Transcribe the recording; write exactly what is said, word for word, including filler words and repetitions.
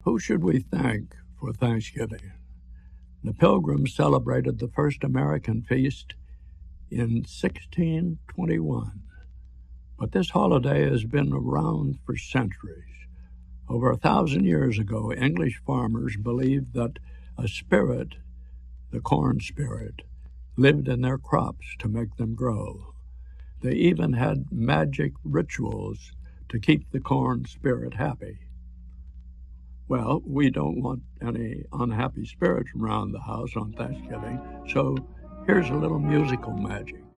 Who should we thank for Thanksgiving? The Pilgrims celebrated the first American feast in sixteen twenty-one, but this holiday has been around for centuries. Over a thousand years ago, English farmers believed that a spirit, the corn spirit, lived in their crops to make them grow. They even had magic rituals to keep the corn spirit happy. Well, we don't want any unhappy spirits around the house on Thanksgiving, so here's a little musical magic.